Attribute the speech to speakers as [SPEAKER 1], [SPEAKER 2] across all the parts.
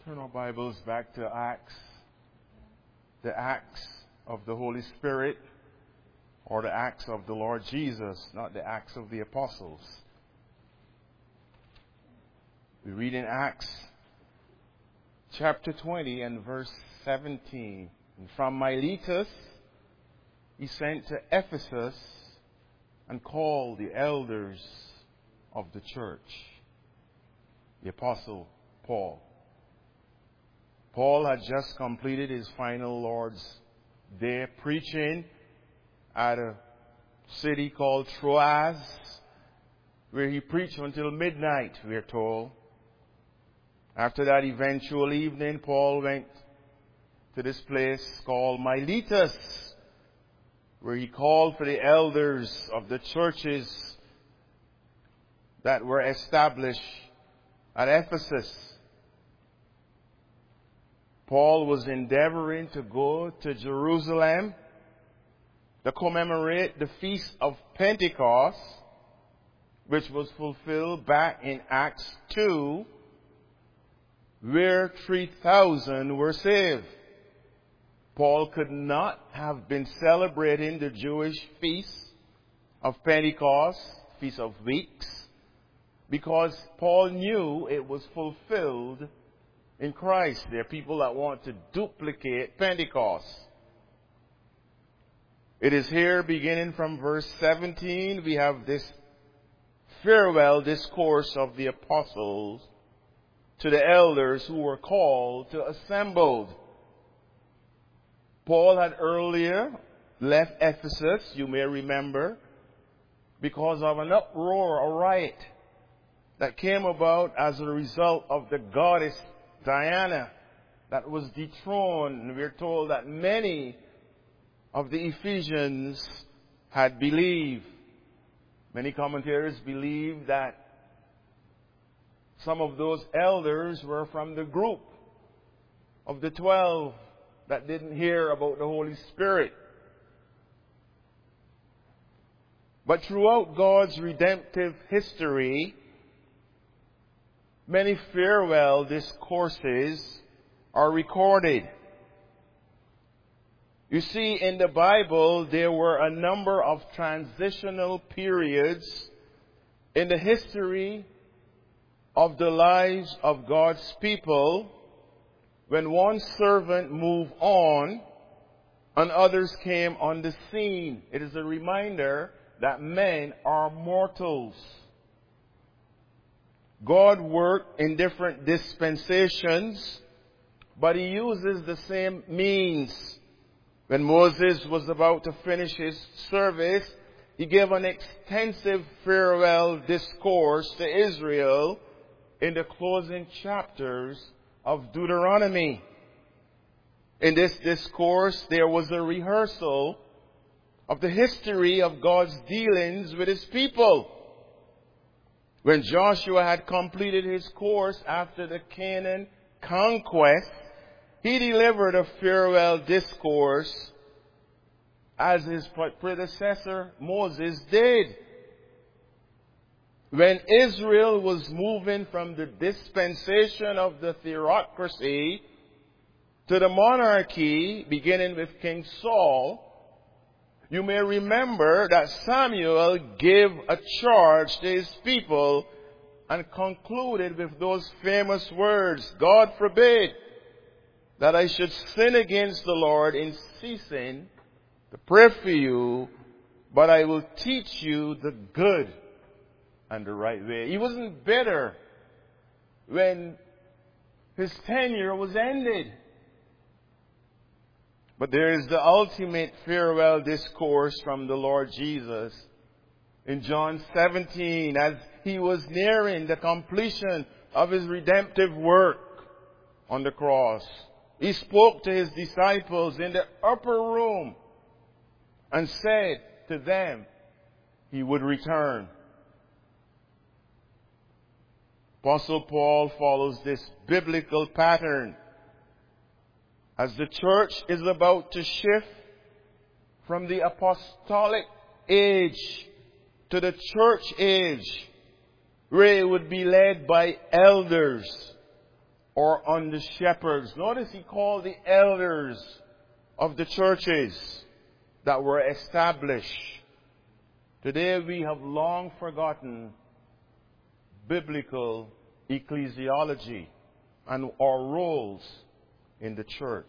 [SPEAKER 1] Turn our Bibles back to Acts, the Acts of the Holy Spirit, or the Acts of the Lord Jesus, not the Acts of the Apostles. We read in Acts chapter 20 and verse 17. And from Miletus he sent to Ephesus and called the elders of the church. The Apostle Paul. Paul had just completed his final Lord's Day preaching at a city called Troas, where he preached until midnight, we are told. After that eventual evening, Paul went to this place called Miletus, where he called for the elders of the churches that were established at Ephesus. Paul was endeavoring to go to Jerusalem to commemorate the Feast of Pentecost, which was fulfilled back in Acts 2, where 3,000 were saved. Paul could not have been celebrating the Jewish Feast of Pentecost, Feast of Weeks, because Paul knew it was fulfilled in Christ. There are people that want to duplicate Pentecost. It is here, beginning from verse 17, we have this farewell discourse of the apostles to the elders who were called to assemble. Paul had earlier left Ephesus, you may remember, because of an uproar, a riot that came about as a result of the goddess Diana that was dethroned. And we're told that many of the Ephesians had believed. Many commentators believe that some of those elders were from the group of the 12 that didn't hear about the Holy Spirit. But throughout God's redemptive history, many farewell discourses are recorded. You see, in the Bible, there were a number of transitional periods in the history of the lives of God's people when one servant moved on and others came on the scene. It is a reminder that men are mortals. God worked in different dispensations, but he uses the same means. When Moses was about to finish his service, he gave an extensive farewell discourse to Israel in the closing chapters of Deuteronomy. In this discourse, there was a rehearsal of the history of God's dealings with his people. When Joshua had completed his course after the Canaan conquest, he delivered a farewell discourse as his predecessor Moses did. When Israel was moving from the dispensation of the theocracy to the monarchy, beginning with King Saul, you may remember that Samuel gave a charge to his people and concluded with those famous words, God forbid that I should sin against the Lord in ceasing to pray for you, but I will teach you the good and the right way. He wasn't bitter when his tenure was ended. But there is the ultimate farewell discourse from the Lord Jesus in John 17 as he was nearing the completion of his redemptive work on the cross. He spoke to his disciples in the upper room and said to them he would return. Apostle Paul follows this biblical pattern as the church is about to shift from the apostolic age to the church age, where it would be led by elders or under shepherds. Notice he called the elders of the churches that were established. Today we have long forgotten biblical ecclesiology and our roles in the church.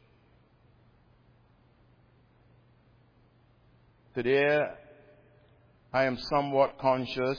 [SPEAKER 1] Today I am somewhat conscious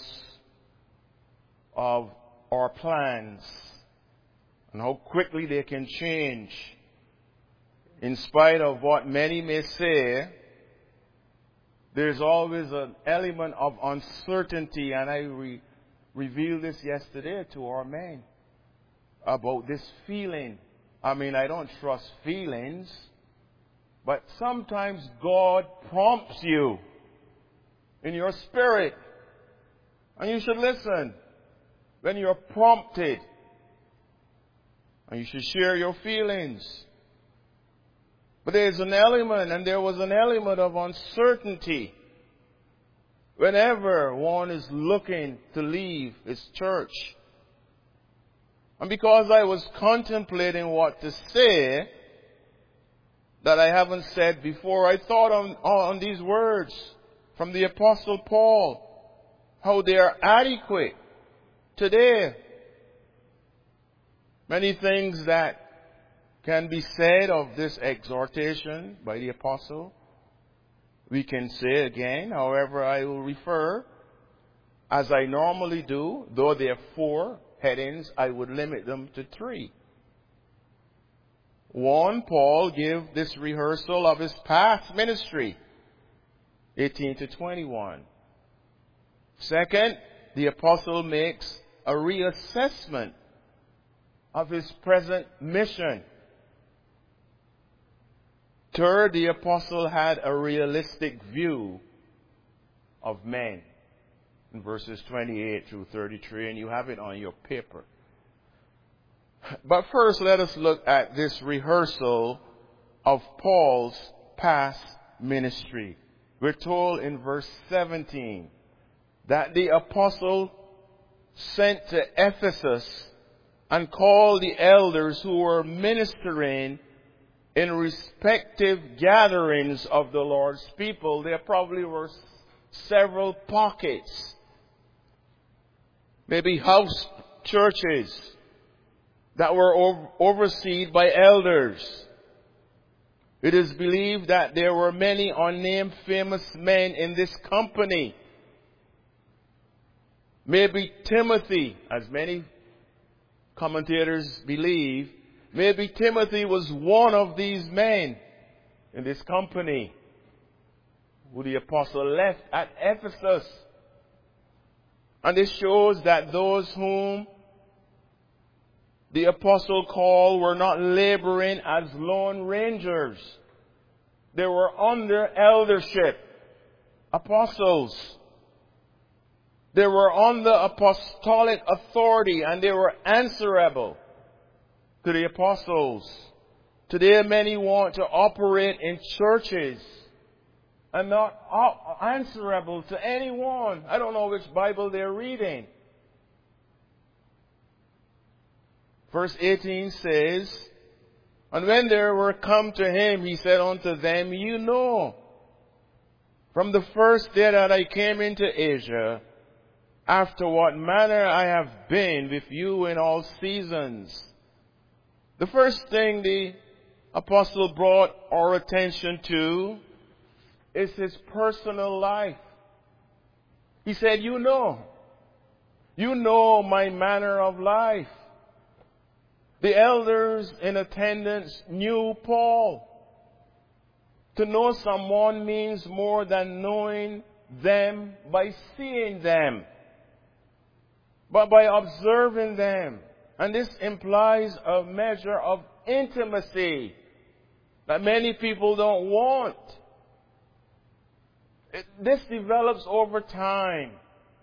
[SPEAKER 1] of our plans and how quickly they can change. In spite of what many may say, there's always an element of uncertainty, and I revealed this yesterday to our men about this feeling. I mean, I don't trust feelings, but sometimes God prompts you in your spirit, and you should listen when you're prompted, and you should share your feelings. But there's an element, and there was an element of uncertainty whenever one is looking to leave his church. And because I was contemplating what to say that I haven't said before, I thought on these words from the Apostle Paul, how they are adequate today. Many things that can be said of this exhortation by the apostle, we can say again. However, I will refer, as I normally do, though there are 4 headings, I would limit them to 3. 1, Paul gave this rehearsal of his past ministry, 18 to 21. Second, the apostle makes a reassessment of his present mission. Third, the apostle had a realistic view of men in verses 28 through 33, and you have it on your paper. But first, let us look at this rehearsal of Paul's past ministry. We're told in verse 17 that the apostle sent to Ephesus and called the elders who were ministering in respective gatherings of the Lord's people. There probably were several pockets, maybe house churches that were overseen by elders. It is believed that there were many unnamed famous men in this company. Maybe Timothy, as many commentators believe, maybe Timothy was one of these men in this company who the apostle left at Ephesus. And this shows that those whom the apostle called were not laboring as lone rangers. They were under eldership, apostles. They were under apostolic authority, and they were answerable to the apostles. Today many want to operate in churches and not answerable to anyone. I don't know which Bible they're reading. Verse 18 says, "And when they were come to him, he said unto them, You know, from the first day that I came into Asia, after what manner I have been with you in all seasons." The first thing the apostle brought our attention to is his personal life. He said, you know my manner of life. The elders in attendance knew Paul. To know someone means more than knowing them by seeing them, but by observing them. And this implies a measure of intimacy that many people don't want. This develops over time.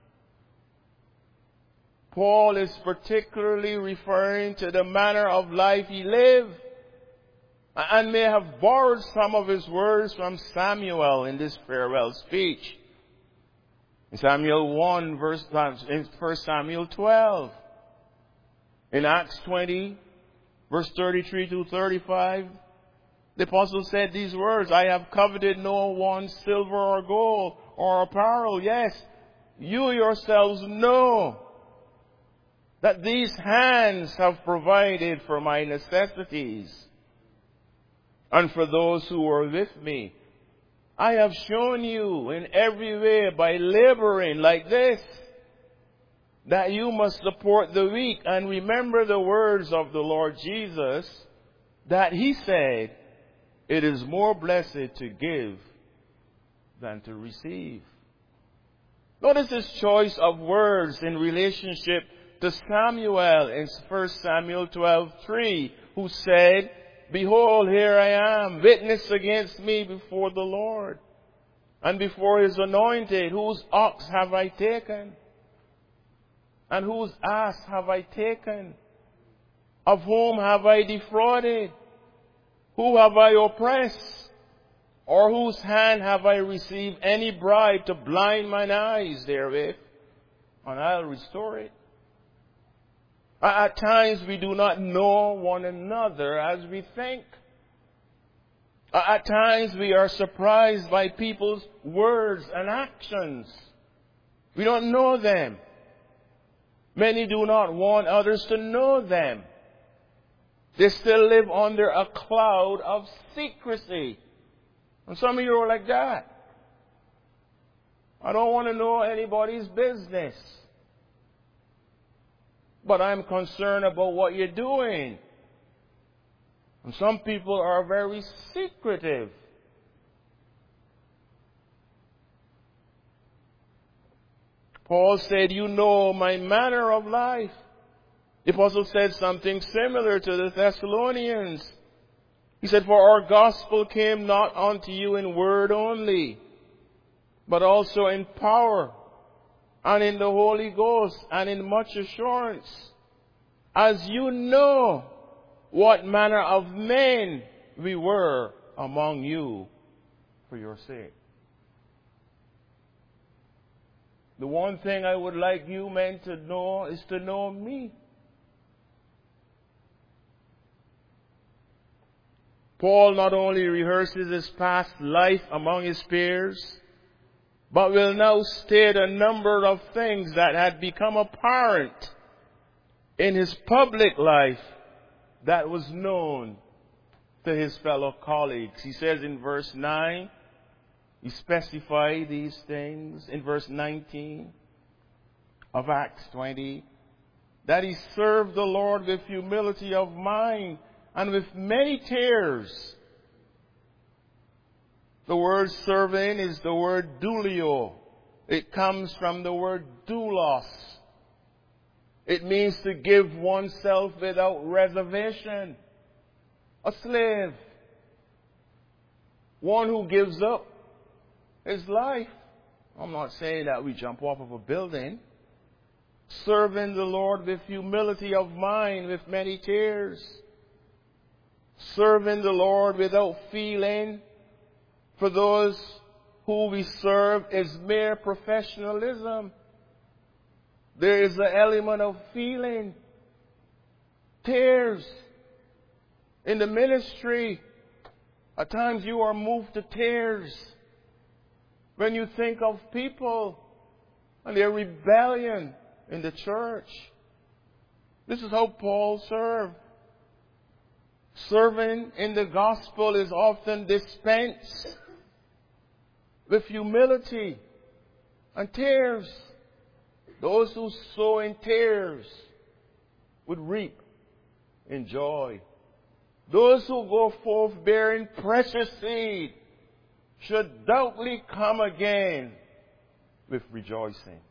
[SPEAKER 1] Paul is particularly referring to the manner of life he lived, and may have borrowed some of his words from Samuel in this farewell speech. In Samuel 1, in 1 Samuel 12. In Acts 20, verse 33 to 35, the apostle said these words, I have coveted no one's silver or gold or apparel. Yes, you yourselves know that these hands have provided for my necessities and for those who are with me. I have shown you in every way by laboring like this that you must support the weak. And remember the words of the Lord Jesus, that he said, it is more blessed to give than to receive. Notice his choice of words in relationship to Samuel in 1 Samuel 12:3, who said, behold, here I am, witness against me before the Lord, and before his anointed, whose ox have I taken? And whose ass have I taken? Of whom have I defrauded? Who have I oppressed? Or whose hand have I received any bribe to blind mine eyes therewith? And I'll restore it. At times we do not know one another as we think. At times we are surprised by people's words and actions. We don't know them. Many do not want others to know them. They still live under a cloud of secrecy. And some of you are like that. I don't want to know anybody's business. But I'm concerned about what you're doing. And some people are very secretive. Paul said, you know my manner of life. The apostle said something similar to the Thessalonians. He said, for our gospel came not unto you in word only, but also in power, and in the Holy Ghost, and in much assurance, as you know what manner of men we were among you for your sake. The one thing I would like you men to know is to know me. Paul not only rehearses his past life among his peers, but will now state a number of things that had become apparent in his public life that was known to his fellow colleagues. He says in verse 9, he specifies these things in verse 19 of Acts 20, that he served the Lord with humility of mind and with many tears. The word serving is the word doulio. It comes from the word doulos. It means to give oneself without reservation. A slave. One who gives up his life. I'm not saying that we jump off of a building. Serving the Lord with humility of mind, with many tears. Serving the Lord without feeling. For those who we serve is mere professionalism. There is an element of feeling. Tears. In the ministry, at times you are moved to tears when you think of people and their rebellion in the church. This is how Paul served. Serving in the gospel is often dispensed with humility and tears. Those who sow in tears would reap in joy. Those who go forth bearing precious seed should doubtly come again with rejoicing.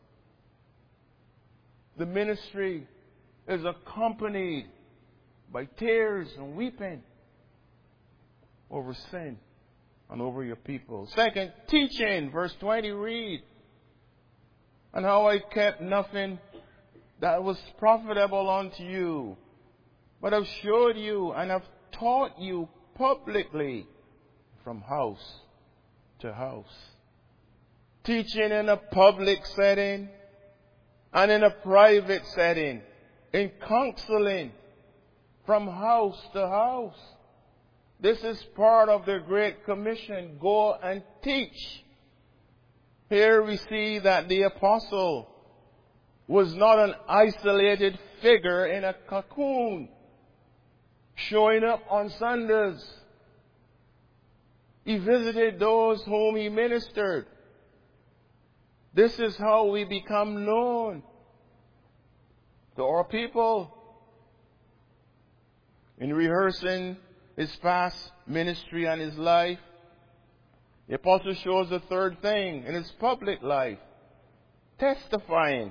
[SPEAKER 1] The ministry is accompanied by tears and weeping over sin and over your people. Second, teaching. Verse 20, read. And how I kept nothing that was profitable unto you, but have showed you and have taught you publicly from house to house. Teaching in a public setting and in a private setting, in counseling, from house to house. This is part of the Great Commission. Go and teach. Here we see that the apostle was not an isolated figure in a cocoon, showing up on Sundays. He visited those whom he ministered. This is how we become known to our people. In rehearsing his past ministry and his life, the apostle shows the third thing in his public life: testifying.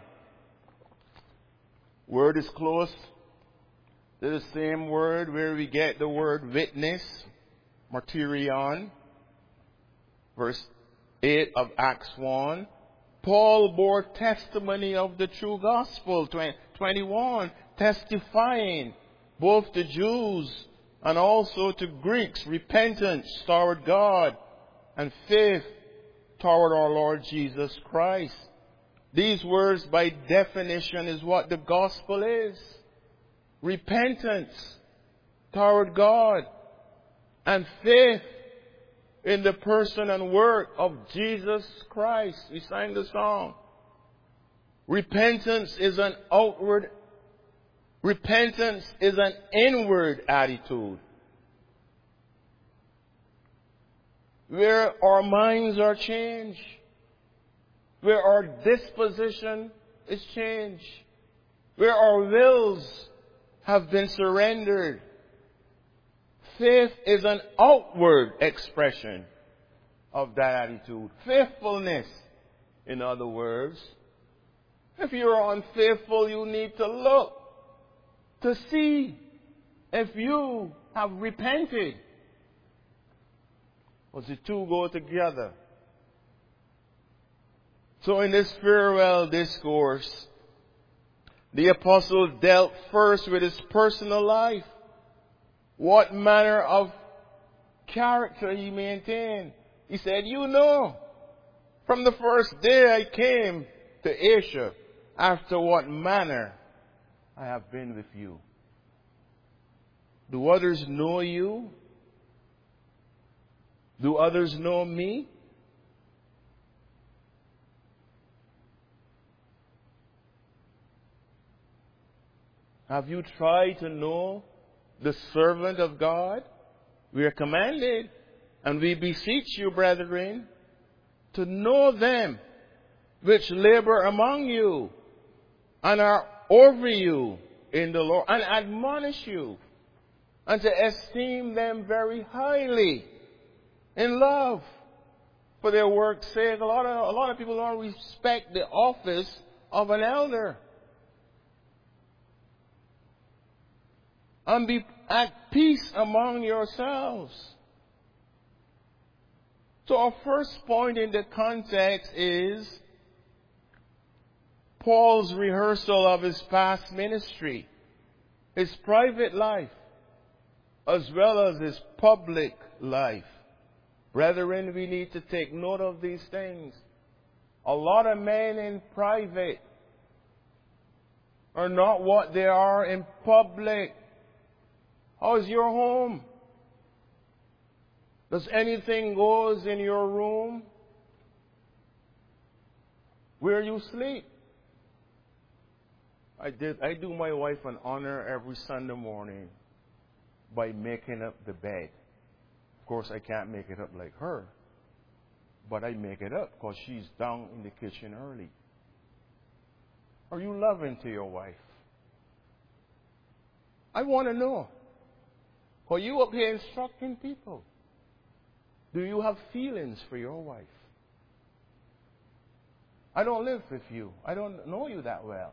[SPEAKER 1] Word is close to the same word where we get the word witness, martyrion. Verse 8 of Acts 1. Paul bore testimony of the true gospel. 21. Testifying both to Jews and also to Greeks, repentance toward God and faith toward our Lord Jesus Christ. These words, by definition, is what the gospel is. Repentance toward God and faith in the person and work of Jesus Christ. We sang the song. Repentance is an outward, repentance is an inward attitude, where our minds are changed, where our disposition is changed, where our wills have been surrendered. Faith is an outward expression of that attitude. Faithfulness, in other words. If you're unfaithful, you need to look to see if you have repented. Or the two go together. So in this farewell discourse, the apostle dealt first with his personal life. What manner of character he maintained. He said, you know, from the first day I came to Asia, after what manner I have been with you. Do others know you? Do others know me? Have you tried to know the servant of God? We are commanded, and we beseech you, brethren, to know them which labor among you and are over you in the Lord, and admonish you, and to esteem them very highly in love for their work's sake. A lot of people don't respect the office of an elder. And be at peace among yourselves. So our first point in the context is Paul's rehearsal of his past ministry, his private life, as well as his public life. Brethren, we need to take note of these things. A lot of men in private are not what they are in public. How's your home? Does anything goes in your room? Where you sleep? I do my wife an honor every Sunday morning by making up the bed. Of course, I can't make it up like her, but I make it up because she's down in the kitchen early. Are you loving to your wife? I want to know. Are you up here instructing people? Do you have feelings for your wife? I don't live with you. I don't know you that well.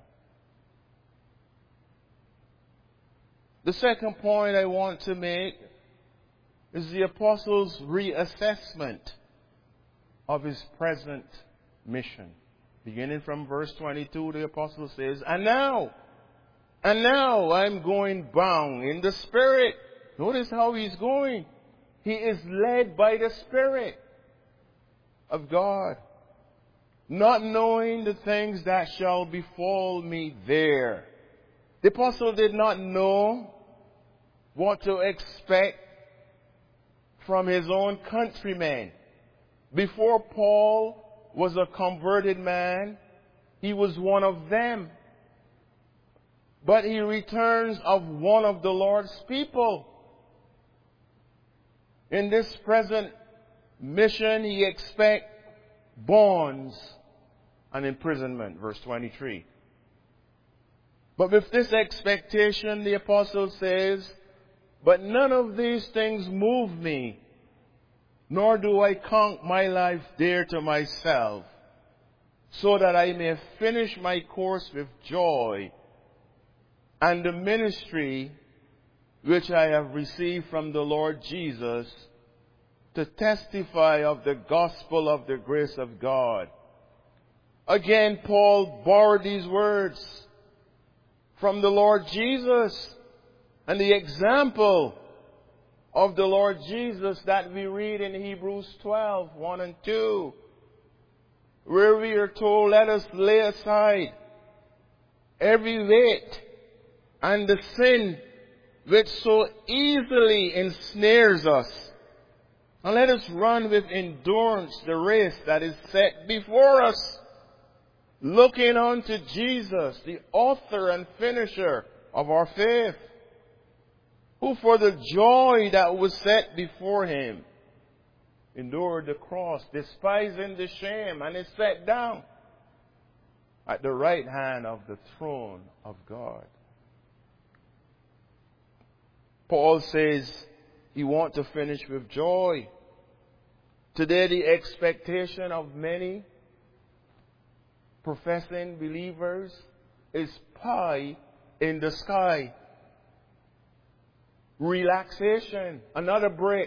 [SPEAKER 1] The second point I want to make is the apostle's reassessment of his present mission. Beginning from verse 22, the apostle says, And now I'm going bound in the Spirit. Notice how he's going. He is led by the Spirit of God, not knowing the things that shall befall me there. The apostle did not know what to expect from his own countrymen. Before Paul was a converted man, he was one of them. But he returns of one of the Lord's people. In this present mission, he expects bonds and imprisonment, verse 23. But with this expectation, the apostle says, but none of these things move me, nor do I count my life dear to myself, so that I may finish my course with joy and the ministry which I have received from the Lord Jesus to testify of the gospel of the grace of God. Again, Paul borrowed these words from the Lord Jesus and the example of the Lord Jesus that we read in Hebrews 12, 1 and 2, where we are told, let us lay aside every weight and the sin which so easily ensnares us, and let us run with endurance the race that is set before us, looking unto Jesus, the author and finisher of our faith, who for the joy that was set before him endured the cross, despising the shame, and is set down at the right hand of the throne of God. Paul says he wants to finish with joy. Today the expectation of many professing believers is pie in the sky. Relaxation, another break.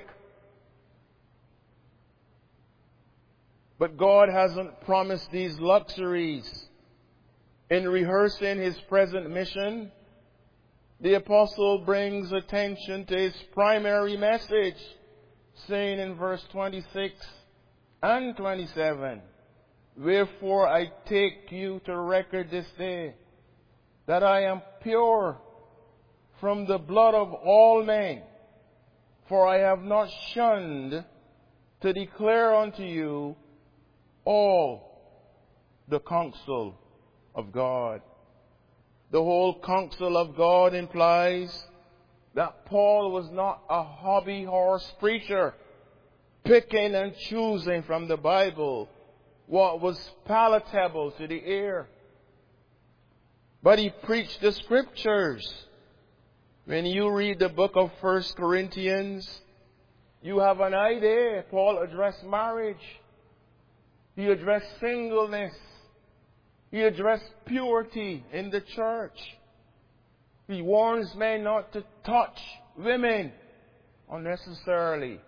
[SPEAKER 1] But God hasn't promised these luxuries. In rehearsing his present mission, the apostle brings attention to his primary message, saying in verse 26 and 27, wherefore I take you to record this day, that I am pure from the blood of all men, for I have not shunned to declare unto you all the counsel of God. The whole counsel of God implies that Paul was not a hobby horse preacher, picking and choosing from the Bible what was palatable to the ear. But he preached the scriptures. When you read the book of 1 Corinthians, you have an idea. Paul addressed marriage. He addressed singleness. He addressed purity in the church. He warns men not to touch women unnecessarily.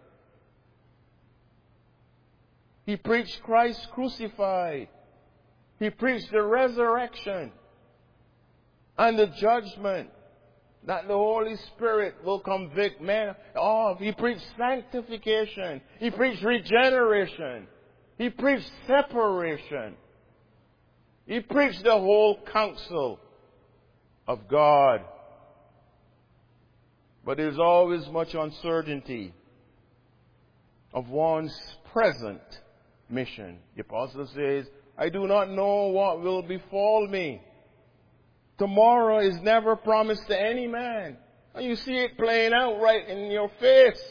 [SPEAKER 1] He preached Christ crucified. He preached the resurrection and the judgment that the Holy Spirit will convict men of. He preached sanctification. He preached regeneration. He preached separation. He preached the whole counsel of God. But there's always much uncertainty of one's present mission. The apostle says, I do not know what will befall me. Tomorrow is never promised to any man. And you see it playing out right in your face.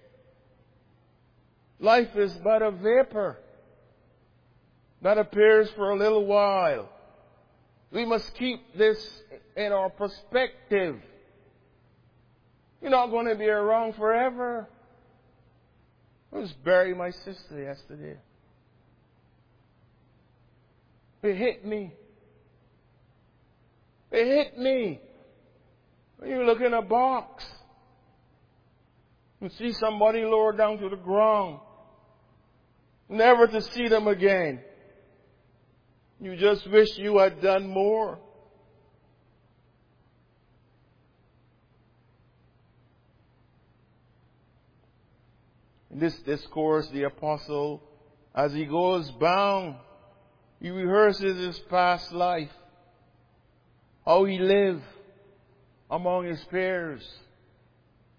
[SPEAKER 1] Life is but a vapor that appears for a little while. We must keep this in our perspective. You're not going to be around forever. I was burying my sister yesterday. It hit me. It hit me. When you look in a box and see somebody lowered down to the ground, never to see them again. You just wish you had done more. In this discourse, the apostle, as he goes bound, he rehearses his past life, how he lived among his peers,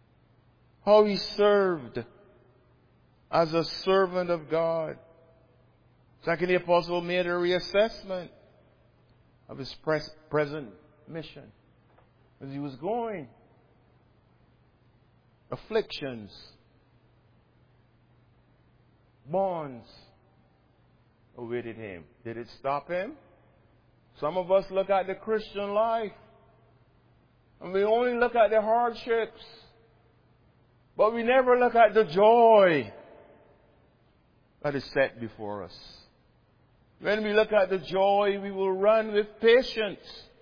[SPEAKER 1] how he served as a servant of God. Secondly, the apostle made a reassessment of his present mission as he was going. Afflictions, bonds awaited him. Did it stop him? Some of us look at the Christian life and we only look at the hardships, but we never look at the joy that is set before us. When we look at the joy, we will run with patience.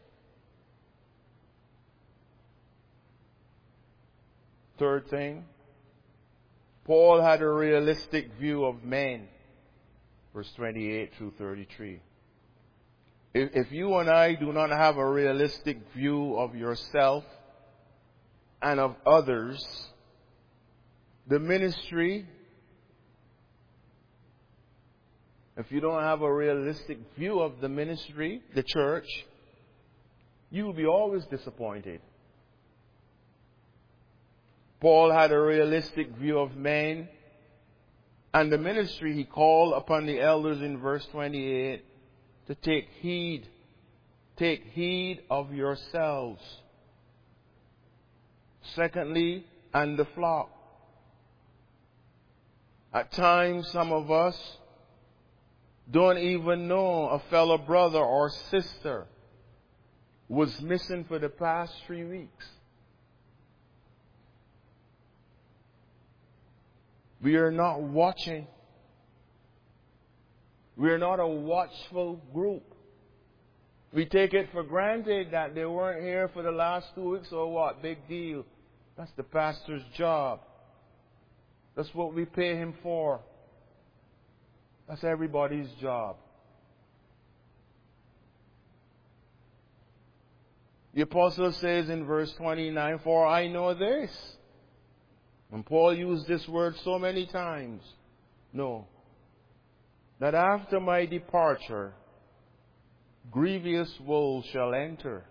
[SPEAKER 1] Third thing, Paul had a realistic view of men. Verse 28 through 33. If you and I do not have a realistic view of yourself and of others, the ministry, if you don't have a realistic view of the ministry, the church, you will be always disappointed. Paul had a realistic view of men and the ministry. He called upon the elders in verse 28 to take heed. Take heed of yourselves. Secondly, and the flock. At times, some of us don't even know a fellow brother or sister was missing for the past 3 weeks. We are not watching. We are not a watchful group. We take it for granted that they weren't here for the last 2 weeks, or what? Big deal. That's the pastor's job. That's what we pay him for. That's everybody's job. The apostle says in verse 29, "For I know this." And Paul used this word so many times. No. That after my departure, grievous woe shall enter.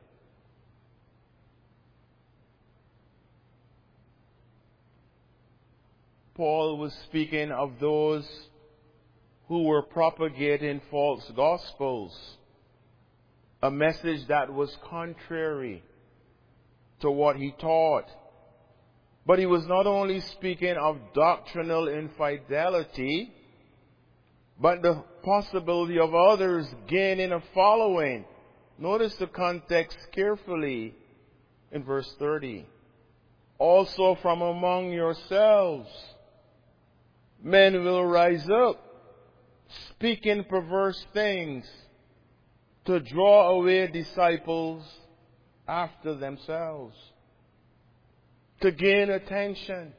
[SPEAKER 1] Paul was speaking of those who were propagating false gospels, a message that was contrary to what he taught. But he was not only speaking of doctrinal infidelity, but the possibility of others gaining a following. Notice the context carefully in verse 30. Also from among yourselves, men will rise up, speaking perverse things, to draw away disciples after themselves, to gain attention,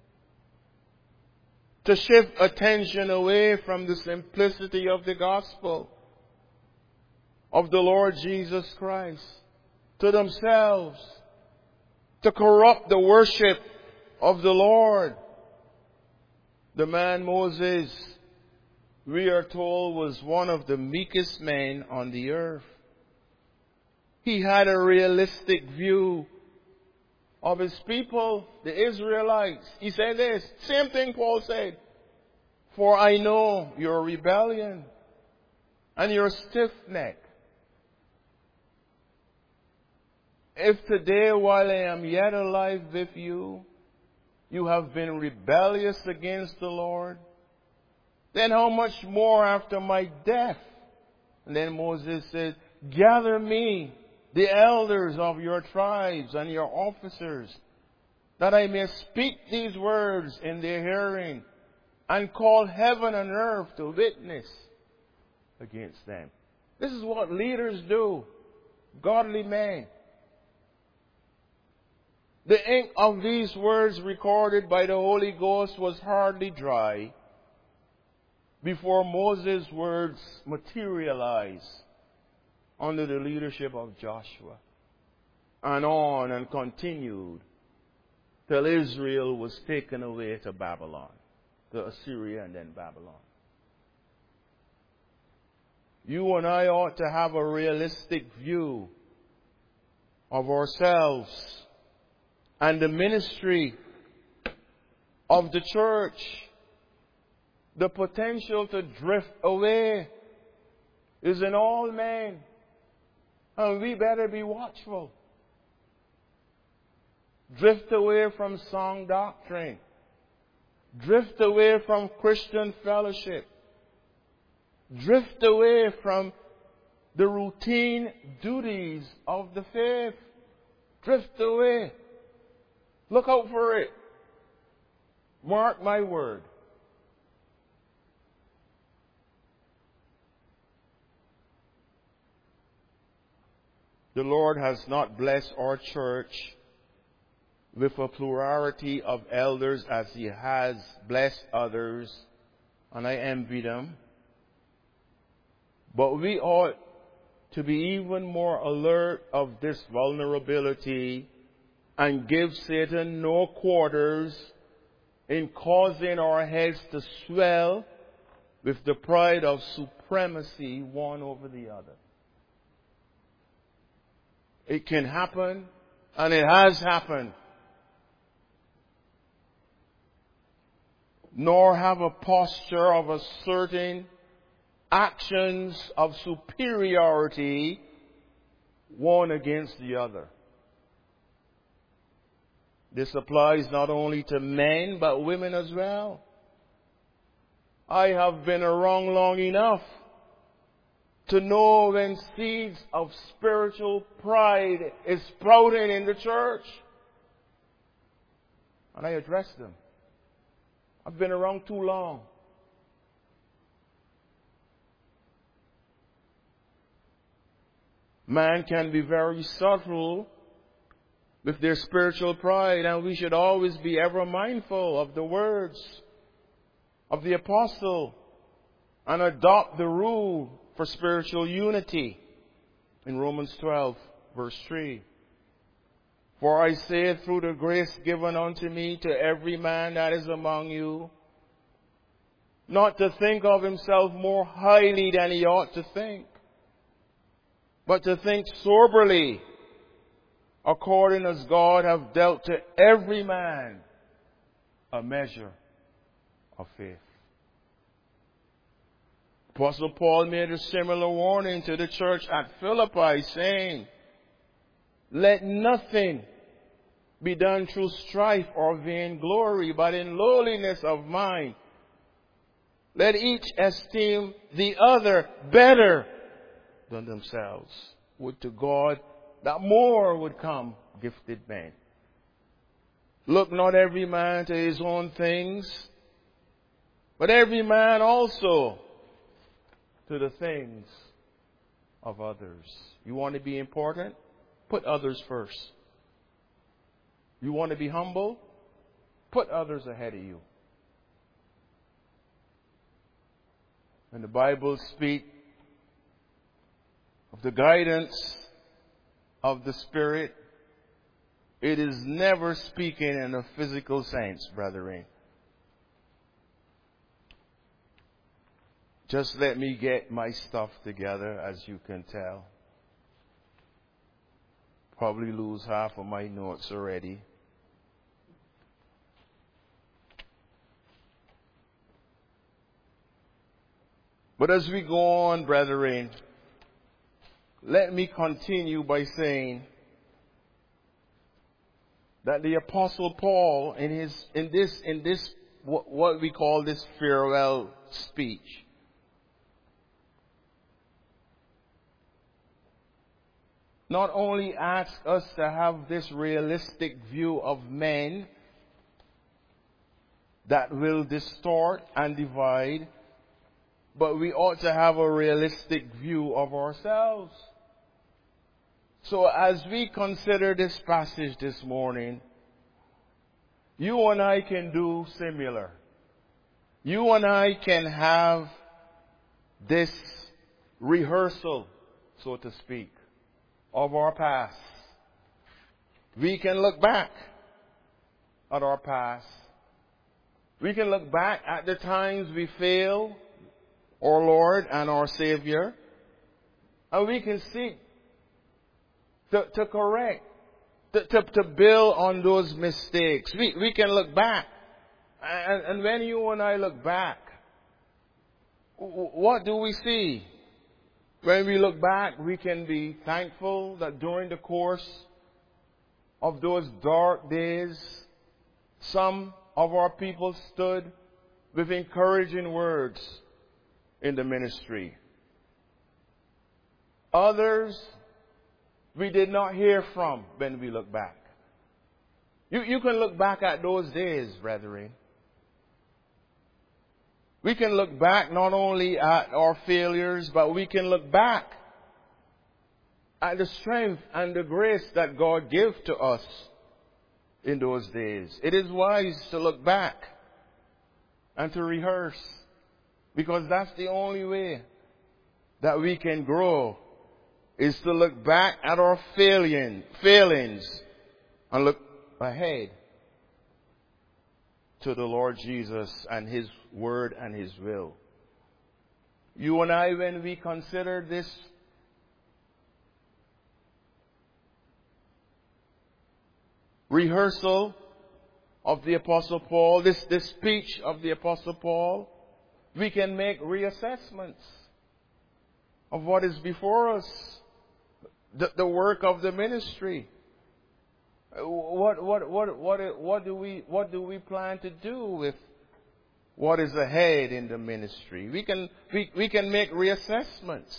[SPEAKER 1] to shift attention away from the simplicity of the gospel of the Lord Jesus Christ to themselves, to corrupt the worship of the Lord. The man Moses, we are told, was one of the meekest men on the earth. He had a realistic view of his people, the Israelites. He said this, same thing Paul said. "For I know your rebellion and your stiff neck. If today, while I am yet alive with you, you have been rebellious against the Lord, then how much more after my death?" And then Moses said, "Gather me the elders of your tribes and your officers, that I may speak these words in their hearing, and call heaven and earth to witness against them." This is what leaders do, godly men. The ink of these words recorded by the Holy Ghost was hardly dry before Moses' words materialized under the leadership of Joshua, and continued till Israel was taken away to Babylon, to Assyria and then Babylon. You and I ought to have a realistic view of ourselves and the ministry of the church. The potential to drift away is in all men. And we better be watchful. Drift away from sound doctrine. Drift away from Christian fellowship. Drift away from the routine duties of the faith. Drift away. Look out for it. Mark my word. The Lord has not blessed our church with a plurality of elders as He has blessed others, and I envy them. But we ought to be even more alert of this vulnerability and give Satan no quarters in causing our heads to swell with the pride of supremacy one over the other. It can happen, and it has happened. Nor have a posture of asserting actions of superiority one against the other. This applies not only to men, but women as well. I have been around long enough to know when seeds of spiritual pride is sprouting in the church. And I address them. I've been around too long. Man can be very subtle with their spiritual pride, and we should always be ever mindful of the words of the apostle and adopt the rule for spiritual unity in Romans 12, verse 3. For I say, through the grace given unto me, to every man that is among you, not to think of himself more highly than he ought to think, but to think soberly, according as God hath dealt to every man a measure of faith. Apostle Paul made a similar warning to the church at Philippi, saying, let nothing be done through strife or vainglory, but in lowliness of mind. Let each esteem the other better than themselves. Would to God that more would come, gifted men. Look not every man to his own things, but every man also to the things of others. You want to be important? Put others first. You want to be humble? Put others ahead of you. When the Bible speaks of the guidance of the Spirit, it is never speaking in a physical sense, brethren. Just let me get my stuff together, as you can tell. Probably lose half of my notes already. But as we go on, brethren, let me continue by saying that the Apostle Paul, in this what we call this farewell speech, not only asks us to have this realistic view of men that will distort and divide, but we ought to have a realistic view of ourselves. So as we consider this passage this morning, you and I can do similar. You and I can have this rehearsal, so to speak, of our past. We can look back at our past. We can look back at the times we failed our Lord and our Savior, and we can seek to correct, to build on those mistakes. We can look back And when you and I look back, what do we see? When we look back, we can be thankful that during the course of those dark days, some of our people stood with encouraging words in the ministry. Others we did not hear from when we look back. You can look back at those days, brethren. We can look back not only at our failures, but we can look back at the strength and the grace that God gave to us in those days. It is wise to look back and to rehearse, because that's the only way that we can grow, is to look back at our failings and look ahead to the Lord Jesus and His Word and His will. You and I, when we consider this rehearsal of the Apostle Paul, this speech of the Apostle Paul, we can make reassessments of what is before us, the work of the ministry. What do we plan to do with what is ahead in the ministry? We can make reassessments.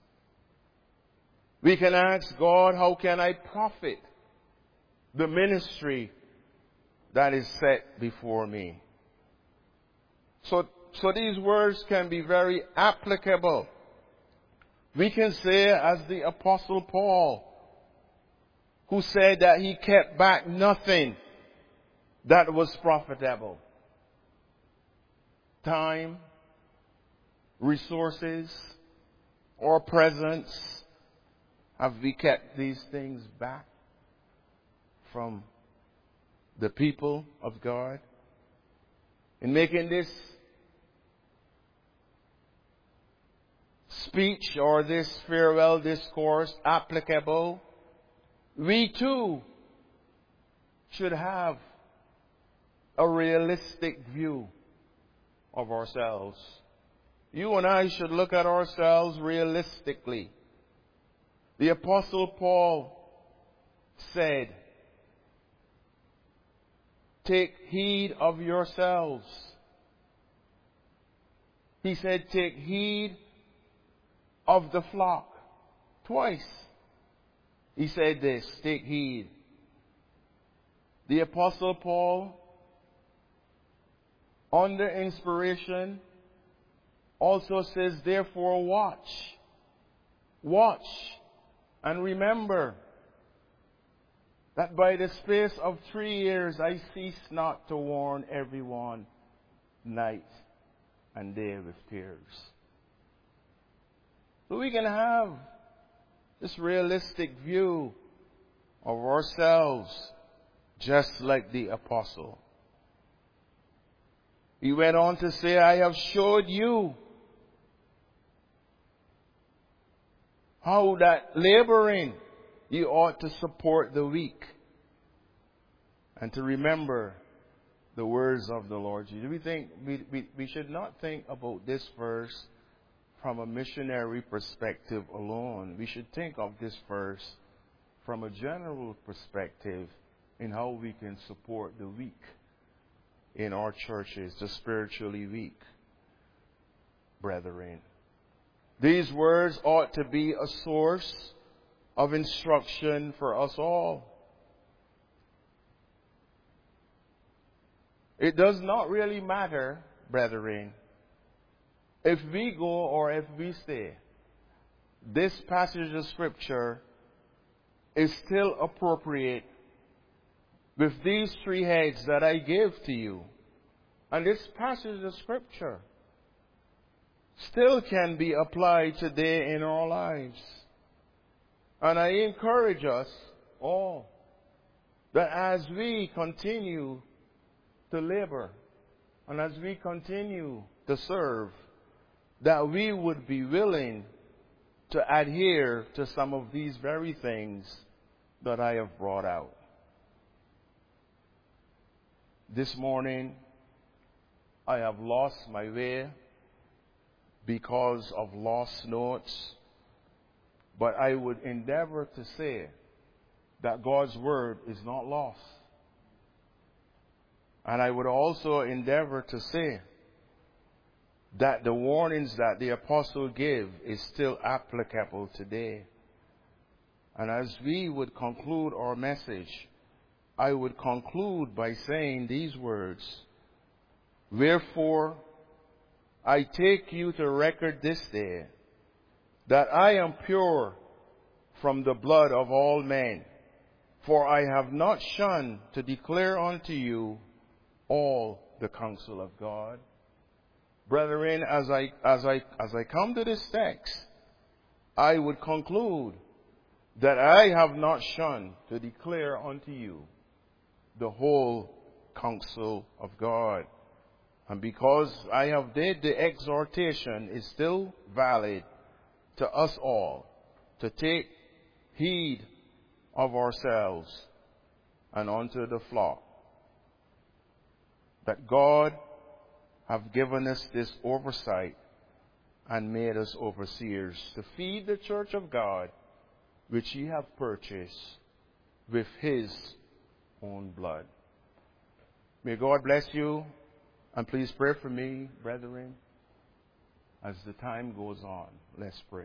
[SPEAKER 1] We can ask God, how can I profit the ministry that is set before me? So these words can be very applicable. We can say, as the Apostle Paul, who said that he kept back nothing that was profitable. Time, resources, or presence. Have we kept these things back from the people of God? In making this speech or this farewell discourse applicable, we too should have a realistic view of ourselves. You and I should look at ourselves realistically. The Apostle Paul said, take heed of yourselves. He said, take heed of the flock. Twice he said this, take heed. The Apostle Paul, under inspiration, also says, therefore watch. Watch and remember that by the space of 3 years I cease not to warn everyone night and day with tears. So we can have this realistic view of ourselves, just like the apostle. He went on to say, I have showed you how that laboring you ought to support the weak and to remember the words of the Lord Jesus. We think we should not think about this verse from a missionary perspective alone. We should think of this verse from a general perspective in how we can support the weak in our churches, the spiritually weak brethren. These words ought to be a source of instruction for us all. It does not really matter, brethren, if we go or if we stay. This passage of Scripture is still appropriate with these 3 heads that I gave to you. And this passage of Scripture still can be applied today in our lives. And I encourage us all that as we continue to labor and as we continue to serve, that we would be willing to adhere to some of these very things that I have brought out. This morning, I have lost my way because of lost notes. But I would endeavor to say that God's word is not lost. And I would also endeavor to say that the warnings that the apostle gave is still applicable today. And as we would conclude our message, I would conclude by saying these words: Wherefore, I take you to record this day that I am pure from the blood of all men, for I have not shunned to declare unto you all the counsel of God. Brethren, as I come to this text, I would conclude that I have not shunned to declare unto you the whole counsel of God. And because I have did, the exhortation is still valid to us all to take heed of ourselves and unto the flock, that God have given us this oversight and made us overseers to feed the church of God, which He have purchased with His own blood. May God bless you, and please pray for me, brethren, as the time goes on. Let's pray.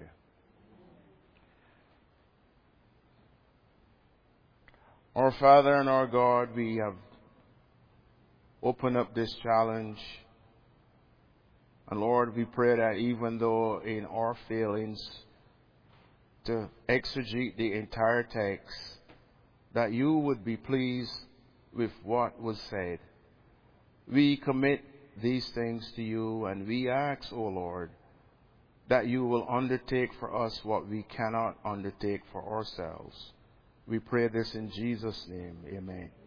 [SPEAKER 1] Our Father and our God, we have opened up this challenge. And Lord, we pray that even though in our failings to exegete the entire text, that you would be pleased with what was said. We commit these things to you, and we ask, O Lord, that you will undertake for us what we cannot undertake for ourselves. We pray this in Jesus' name. Amen.